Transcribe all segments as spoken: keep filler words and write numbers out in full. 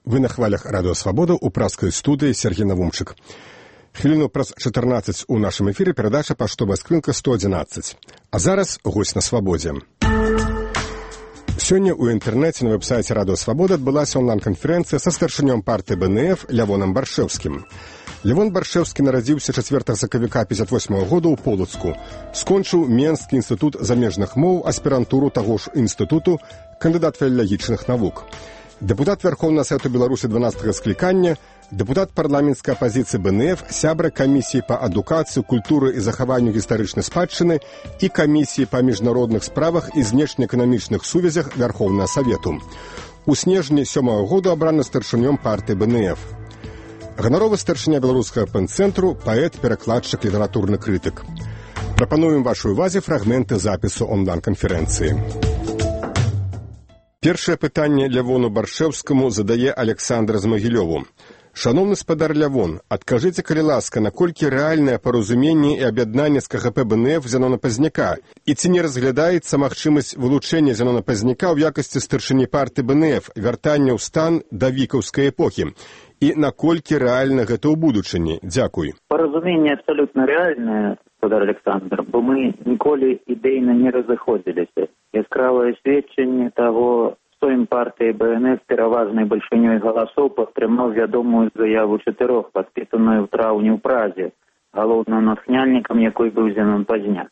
Вы на хвалях Радио Свобода у пражской студии Сергей Навумчик. Хвіліну праз чатырнаццаць у нашым эфіры перадача паштовая скрынка сто адзінаццаць. А зараз госць на свабодзе. Сёння ў інтэрнэце на вэб-сайце Радио Свобода адбылася онлайн-канферэнцыя са старшынём партыі бэ эн эф Лявоном Баршэўскім. Лявон Баршэўскі нарадзіўся чацвёртага сакавіка пятьдесят восьмого года ў Полацку. Скончыў Менскі інстытут замежных моў, аспірантуру таго ж інстытуту, кандыдат філалагічных навук. Дэпутат Верховнага Савету Беларусі дванаццатага склікання, дэпутат парламенцкай апазіцыі бэ эн эф, сябра камісіі па адукацыі, культуры і захаванню гістарычнай спадчыны і камісіі па міжнародных справах і знешнеэканамічных сувязях Верховнага Савету. У снежні сёмага года абраны старшынём партыі бэ эн эф. Ганаровы старшыня беларускага пэн-цэнтру, паэт, перакладчык, літаратурны крытык. Прапануем вашай увазе фрагменты запісу онлайн-канферэнцыі. Першае пытанне Лявону Баршэўскаму задае Александр з Магілёву. Шановны спадар Лявон, адкажыце, калі ласка, наколькі рэальнае паразуменне і аб'яднанне з ка гэ пэ бэ эн эф Зянона Пазняка? І ці не разглядаецца магчымасць вылучэння Зянона Пазняка ў якасці старшыні партыі бэ эн эф, вяртання ў стан давікаўскай эпохі? І наколькі рэальна гэта ў будучыні? Дзякуй. Паразуменне абсалютна рэальнае, спадар Александр, бо мы ніколі ідэйна не разыходзіліся. Яскравае сведчанне таго, Сойм партыі бэ эн эф пераважнай бальшынёй галасоў падтрымаў вядомую заяву чатырох, падпісаную ў траўні ў Празе, галоўным натхняльнікам якой быў Зянон Пазняк.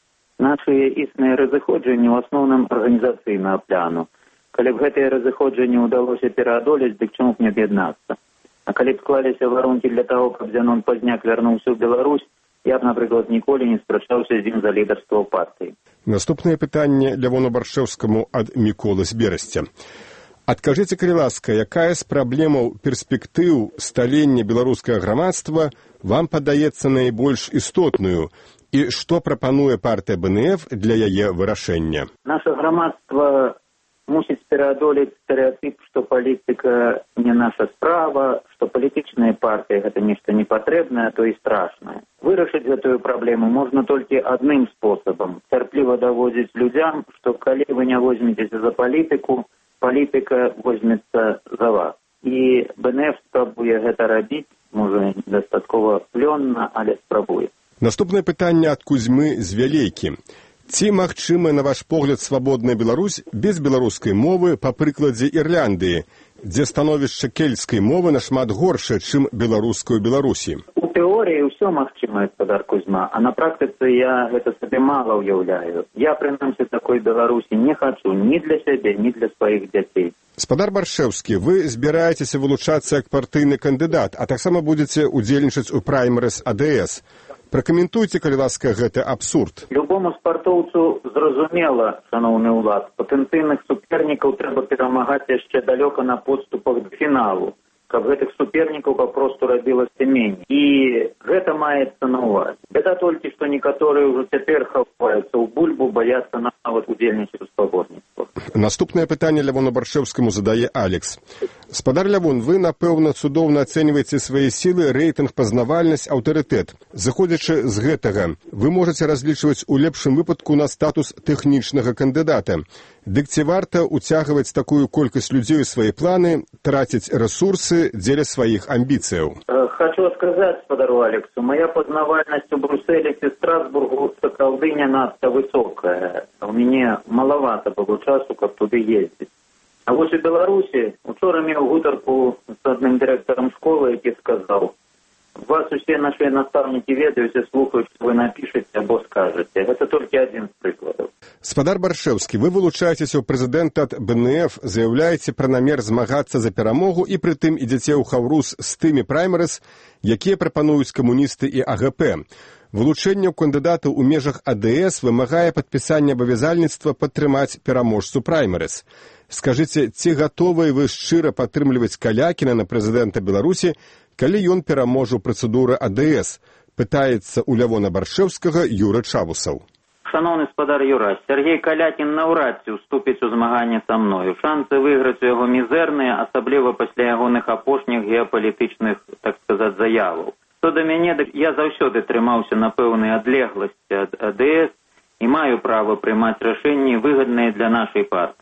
Нашыя існыя разыходжанні ў асноўным арганізацыйнага пляну. Калі б гэтыя разыходжанні ўдалося пераадолець, дык чаму б не аб'яднацца? А калі б склаліся варункі для таго, каб Зянон Пазняк вярнуўся ў Беларусь, я б, напрыклад, ніколі не спрачаўся з ім за лідарства ў партыі. Наступнае пытанне Лявону Баршэўскаму ад Міколы з Берасця. Адкажыце, калі ласка, якая з праблемаў перспектыў сталення беларускага грамадства вам падаецца найбольш істотную і што прапануе партыя бэ эн эф для яе вырашэння? Наша грамадства мусіць пераадолець стэрэатып, што палітыка не наша справа, што палітычныя партыі гэта нешта непатрэбнае, то і страшнае. Вырашыць гэтую праблему можна толькі адным спосабам – цярпліва даводзіць людзям, што калі вы не возьмецеся за палітыку, палітыка возьмецца за вас. І бэ эн эф спрабуе гэта рабіць, можа, дастаткова плённа, але спрабуе. Наступнае пытанне ад Кузьмы з Вялейкі. Ці магчыма, на ваш погляд, свабодная Беларусь без беларускай мовы па прыкладзе Ірландыі, дзе становішча кельцкай мовы нашмат горшае, чым беларускую Беларусі? У тэорыі ўсё магчыма, спадар Кузьма, а на практыцы я гэта сабе мала ўяўляю. Я, прынамсі, такой Беларусі не хачу ні для сябе, ні для сваіх дзяцей. Спадар Баршэўскі, вы збіраецеся вылучацца як партыйны кандыдат, а таксама будзеце удзельнічаць у праймерыс а дэ эс. Пракаментуйце, калі ласка, гэты абсурд. Любому спартоўцу зразумела, шаноўны ўлад, патэнцыйных супернікаў трэба перамагаць яшчэ далёка на подступах да фіналу, каб гэтых супернікаў папросту рабілася меней. І гэта маецца на ўвазе. Бяда толькі, што некаторыя ўжо цяпер хаваюцца ў бульбу, баяцца нават удзельнічаць у спаборніцтвах. Наступнае пытанне Лявону Баршэўскаму задае Алекс. Спадар Лявон, вы, напэўна, цудоўна ацэньваеце свае сілы, рэйтынг, пазнавальнасць, аўтарытэт. Заходзячы з гэтага, вы можаце разлічваць у лепшым выпадку на статус тэхнічнага кандыдата. Дык ці варта ўцягваць такую колькасць людзей у свае планы, траціць рэсурсы дзеля сваіх амбіцыяў? Хочу сказаць, спадару Алексу, моя пазнавальнасць у Брусэлі ці Страсбургу сапраўды не надта высокая. У мяне малавата было часу, каб туды ездзіць. А вось у Беларусі учора меў гутарку з адным дырэктарам школы, які сказаў: вас усе нашыя настаўнікі ведаюць і слухаюць, што вы напішаце або скажаце. Гэта толькі адзін з прыкладаў. Спадар Баршэўскі, вы вылучаецеся ў прэзідэнта ад бэ эн эф, заяўляеце пра намер змагацца за перамогу і прытым ідзеце ў хаўрус з тымі праймерыс, якія прапануюць камуністы і а гэ пэ. Вылучэнне кандыдатаў у межах а дэ эс вымагае падпісання абавязальніцтва падтрымаць пераможцу праймерыс. Скажыце, ці гатовыя вы шчыра падтрымліваць Калякіна на прэзідэнта Беларусі, калі ён пераможа ў працэдуры а дэ эс? Пытаецца у Лявона Баршэўскага Юра Чавусаў. Шановны спадар Юра, Сергей Калякін наўрад ці уступіць у змаганне са мною. Шансы выйграць у яго мізэрныя, асабліва пасля ягоных апошніх геапалітычных, так сказаць, заяваў. Што да мяне, я заўсёды трымаўся на пэўнай адлегласці ад а дэ эс і маю права прымаць рашэнні выгадныя для нашай партыі.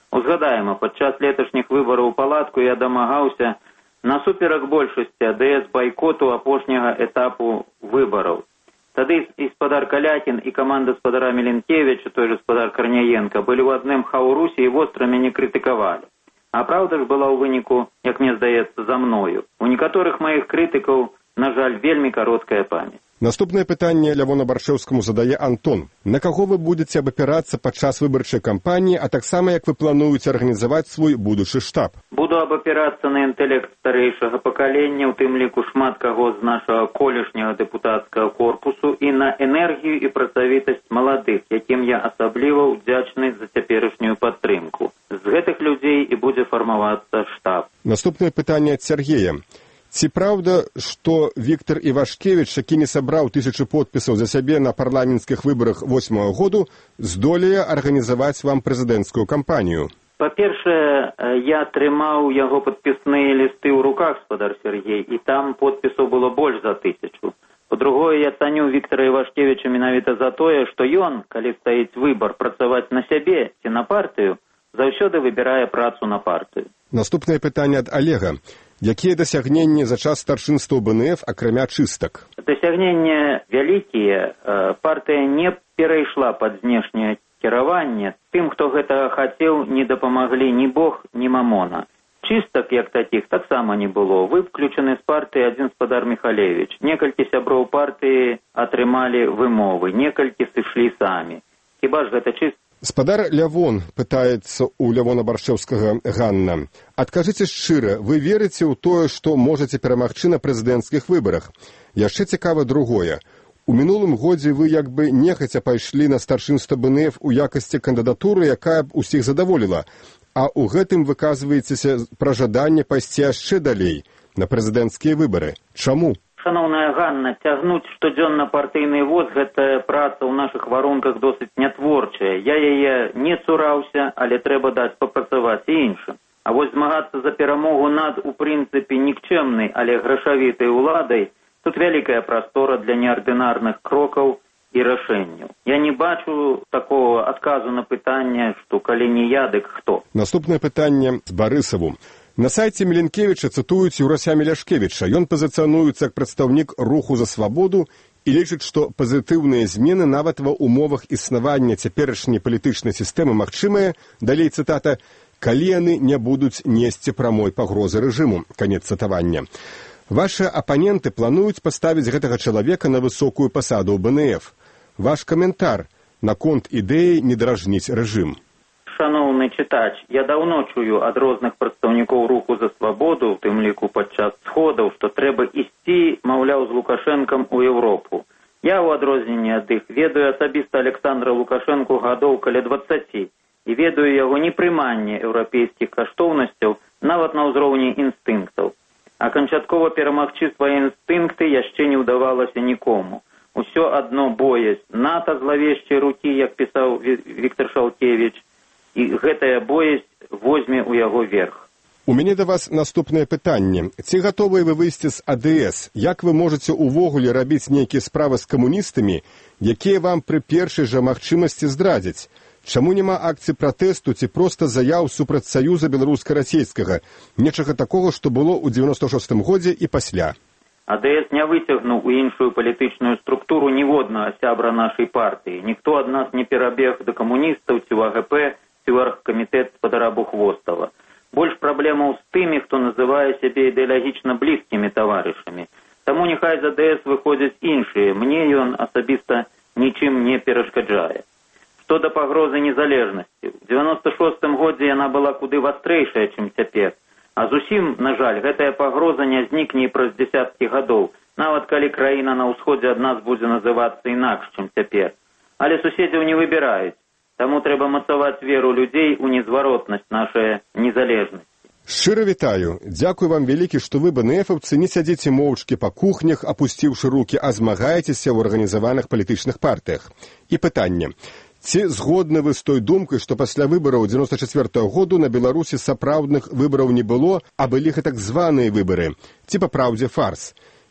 Узгадаемо, падчас леташніх выбараў у палатку я дамагаўся насуперак большасці АДС байкоту апошняга этапу выбараў. Тады і спадар Калякін і каманда спадара Міленкевіча, той же спадар Карняенка, былі ў адным хаўрусе і востра мяне крытыкавалі. А праўда ж была ў выніку, як мне здаецца, за мною. У некаторых маіх крытыкаў, на жаль, вельмі кароткая памяць. Наступнае пытанне Лявону Баршэўскаму задае Антон. На каго вы будете абапірацца падчас выбарчай кампаніі, а таксама як вы плануеце арганізаваць свой будучы штаб? Буду абапірацца на інтэлект старэйшага пакалення, у тым ліку шмат каго з нашага колішняга дэпутацкага корпусу, і на энергію і працавітасць маладых, якім я асабліва ўдзячны за цяперашнюю падтрымку. З гэтых людзей і будзе фармавацца штаб. Наступнае пытанне ад Сергея. Ці праўда, што Віктор Івашкевіч, які не сабраў тысячы подпісаў за сябе на парламенцкіх выбарах восьмага году, здолее арганізаваць вам прэзідэнцкую кампанію? Па-першае, я трымаў яго падпісныя лісты ў руках, спадар Сергей, і там подпісаў было больш за тысячу. Па-другое, я цаню Віктора Івашкевіча менавіта за тое, што ён, калі стаіць выбар працаваць на сябе ці на партыю, заўсёды выбірае працу на партыю. Наступнае пытанне ад Олега. Якія дасягненні за час старшынства Бэ Эн Эф, акрамя чыстак? Дасягненні вялікія. Партыя не перайшла пад знешняе кіраванне. Тым, хто гэтага хацеў, не дапамаглі ні Бог, ні Мамона. Чыстак, як такіх, таксама не было. Выключаны з партыі адзін спадар Міхалевіч. Некалькі сяброў партыі атрымалі вымовы, некалькі сышлі самі. Хіба ж гэта чыстак? Спадар Лявон, пытаецца у Лявона Баршэўскага Ганна. Адкажыце шчыра, вы верыце ў тое, што можаце перамагчы на прэзідэнцкіх выбарах? Яшчэ цікава другое. У мінулым годзе вы як бы нехаця пайшлі на старшынства Бэ Эн Эф у якасці кандыдатуры, якая б усіх задаволіла. А ў гэтым выказваецеся пра жаданне пайсці яшчэ далей, на прэзідэнцкія выбары. Чаму? Шановная Ганна, цягнуць штодзённа партыйны воз, гэтая праца ў нашых варунках досыць нятворчая. Я яе не цураўся, але трэба даць папрацаваць і іншым. А вось змагацца за перамогу над, у прынцыпе, нікчэмнай, але грашавітай уладай, тут вялікая прастора для неардынарных крокаў і рашэнняў. Я не бачу такого адказу на пытанне, што калі не я, дык хто. Наступнае пытанне з Барысаву. На сайце Міленкевіча цытуюць Юрася Міляшкевіча. Ён пазіцыянуецца як прадстаўнік руху за свабоду і лічыць, што пазітыўныя змены нават ва ўмовах існавання цяперашняй палітычнай сістэмы магчымыя, далей цытата, калі яны не будуць несці прамой пагрозы рэжыму. Канец цытавання. Вашы апаненты плануюць паставіць гэтага чалавека на высокую пасаду ў Бэ Эн Эф. Ваш каментар наконт ідэі не дражніць рэжым. Шановны чытач, я даўно чую ад розных прадстаўнікоў руху за свабоду, у тым ліку падчас сходаў, што трэба ісці, маўляў, з Лукашэнкам у Еўропу. Я, у адрозненне ад іх, ведаю асабіста Александра Лукашэнку гадоў каля дваццаці і ведаю яго непрыманне еўрапейскіх каштоўнасцяў нават на ўзроўні інстынктаў. А канчаткова перамагчы свае інстынкты яшчэ не ўдавалася нікому. Усё адно боязь НАТО злавешчай рукі, як пісаў Віктор Шалкевіч, і гэтая боязь возьме ў яго верх. У мяне да вас наступнае пытанне. Ці гатовыя вы выйсці з А Дэ Эс? Як вы можаце ўвогуле рабіць нейкія справы з камуністамі, якія вам пры першай жа магчымасці здрадзяць? Чаму няма акцыі пратэсту ці проста заяў супраць Саюза беларуска-расейскага? Нечага такога, што было ў дзевяноста шостым годзе і пасля. А Дэ Эс не выцягнуў у іншую палітычную структуру ніводнага сябра нашай партыі. Ніхто ад нас не перабег да камуністаў ці ў А Гэ Пэ, ці ў аргкамітэт спадара Бухвостава. Больш праблемаў з тымі, хто называе сябе ідэалагічна блізкімі таварышамі. Таму няхай за Дэ Эс выходзяць іншыя. Мне ён асабіста нічым не перашкаджае. Што да пагрозы незалежнасці. У дзевяноста шостым годзе яна была куды вастрэйшая, чым цяпер. А зусім, на жаль, гэтая пагроза не знікне і праз дзесяткі гадоў, нават калі краіна на ўсходзе ад нас будзе называцца інакш, чым цяпер. Але суседзяў не выбіраюць. Таму трэба мацаваць веру людзей у незваротнасць нашай незалежнасці. Шчыра вітаю. Дзякуй вам вялікі, што вы, бэ эн эфаўцы, не сядзіце моўчкі па кухнях, апусціўшы рукі, а змагаецеся ў арганізаваных палітычных партыях. І пытанне. Ці згодны вы з той думкай, што пасля выбараў дзевяноста чацвёртага году на Беларусі сапраўдных выбараў не было, а былі гэтак званыя выбары? Ці па праўдзе фарс?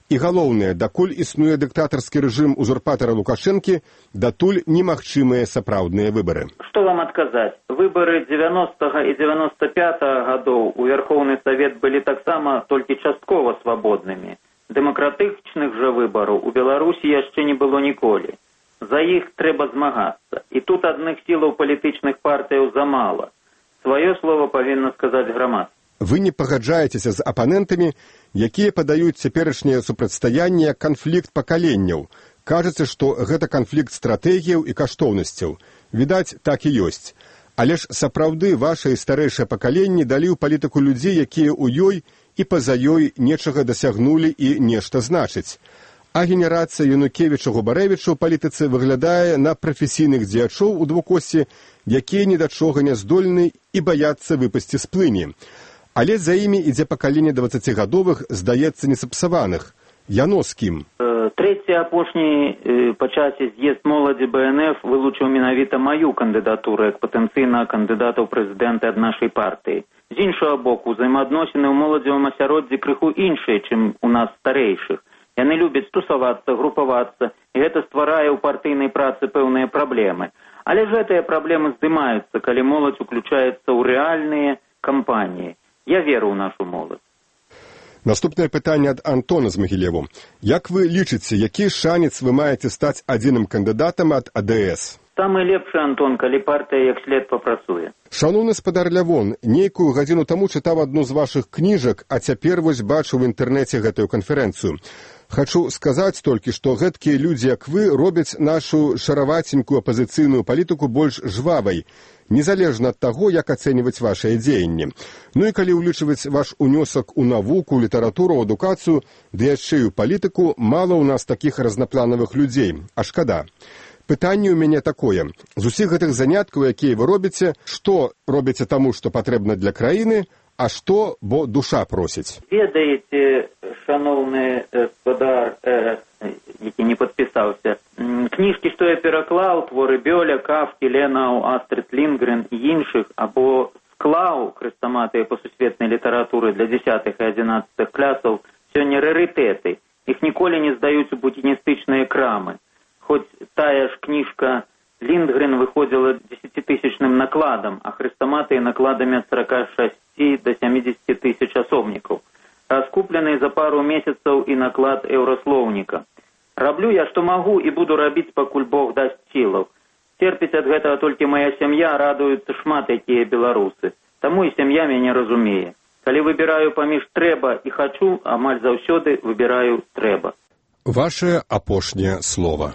І галоўнае, дакуль існуе дыктатарскі рэжым узурпатара Лукашэнкі, датуль немагчымыя сапраўдныя выбары. Што вам адказаць? Выбары дзевяностага і дзевяноста пятага гадоў у Верховны Савет былі таксама толькі часткова свабоднымі. Дэмакратычных жа выбараў у Беларусі яшчэ не было ніколі. За іх трэба змагацца. І тут адных сілаў палітычных партыяў замала. Сваё слова павінна сказаць грамадства. Вы не пагаджаецеся з апанентамі, якія падаюць цяперашняе супрацьстаянне як канфлікт пакаленняў. Кажаце, што гэта канфлікт стратэгіяў і каштоўнасцяў. Відаць, так і ёсць. Але ж сапраўды вашае старэйшае пакаленне далі ў палітыку людзей, якія ў ёй і па-за ёй нечага дасягнулі і нешта значаць. А генерацыя Янукевіча-Губарэвіча ў палітыцы выглядае на прафесійных дзеячоў у двукосці, якія ні да чога не здольны і баяцца выпасці з плыні. Але за імі ідзе пакаленне дваццацігадовых, здаецца, несапсаваных. Яно з кім? Трэці апошні па часе з'езд моладзі бэ эн эф вылучыў менавіта маю кандыдатуру як патэнцыйнага кандыдата ў прэзідэнты ад нашай партыі. З іншага боку, узаемаадносіны ў моладзевым асяроддзі крыху іншыя, чым у нас старэйшых. Яны любяць тусавацца, групавацца, і гэта стварае ў партыйнай працы пэўныя праблемы. Але ж гэтыя праблемы здымаюцца, калі моладзь уключаецца ў рэальныя кампаніі. Я веру ў нашу моладзь. Наступнае пытанне ад Антона з Магілеву. Як вы лічыце, які шанец вы маеце стаць адзіным кандыдатам ад а дэ эс? Самы лепшы, Антон, калі партыя як след папрацуе. Шаноўны спадар Лявон, нейкую гадзіну таму чытаў адну з вашых кніжак, а цяпер вось бачу ў інтэрнэце гэтую канферэнцыю. Хачу сказаць толькі, што гэткія людзі, як вы, робяць нашу шараваценькую апазіцыйную палітыку больш жвавай, незалежна ад таго, як ацэньваць вашыя дзеянні. Ну і калі ўлічваць ваш унёсак у навуку, літаратуру, адукацыю, ды яшчэ і ў палітыку, мала ў нас такіх разнапланавых людзей, а шкада. Пытанне ў мяне такое. З усіх гэтых заняткаў, якія вы робіце, што робіце таму, што патрэбна для краіны, а што, бо душа просіць? Ведаеце, шаноўны спадар, э, які не падпісаўся, кніжкі, што я пераклаў, творы Бёля, Кафкі, Ленау, Астрид Лінгрен і іншых, або склаў хрэстаматыя па сусветнай літаратуры для дзесятых і адзінаццатых класаў, сёння рарытэты. Іх ніколі не здаюць у букіністычныя крамы. Хоць тая ж кніжка Лінгрен выходзіла дзесяцітысячным накладам, а хрэстаматыя накладамі ад сорока шасці да сямідзесяці тысяч асобнікаў. Раскуплены за пару месяцаў і наклад еўраслоўніка. Раблю я, што магу, і буду рабіць, пакуль Бог дасць сілаў. Церпіць ад гэтага толькі мая сям'я, радуюцца шмат якія беларусы. Таму і сям'я мяне разумее. Калі выбіраю паміж трэба і хачу, амаль заўсёды выбіраю трэба. Ваше апошняе слово.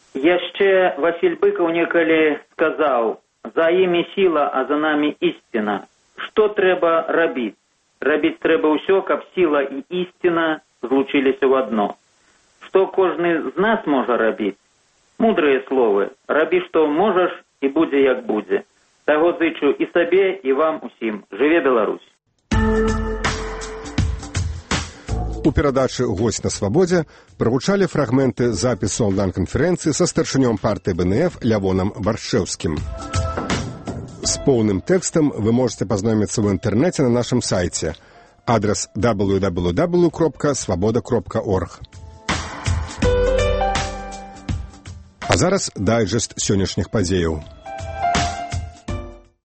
Яшчэ Васіль Быкаў некалі сказаў: «За імі сіла, а за намі ісціна». Што трэба рабіць? Рабіць трэба ўсё, каб сіла і ісціна злучыліся ў адно. Што кожны з нас можа рабіць? Мудрыя словы. Рабі, што можаш, і будзе, як будзе. Таго зычу і сабе, і вам усім. Жыве Беларусь! У перадачы «Госць на свабодзе» прагучалі фрагменты запісу онлайн-канферэнцыі са старшынём партыі бэ эн эф Лявонам Баршэўскім. З поўным тэкстам вы можете пазнаёміцца ў інтэрнэце на нашым сайце. Адрас дабл ю дабл ю дабл ю кропка свабода кропка орг. А зараз дайджэст сённяшніх падзеяў.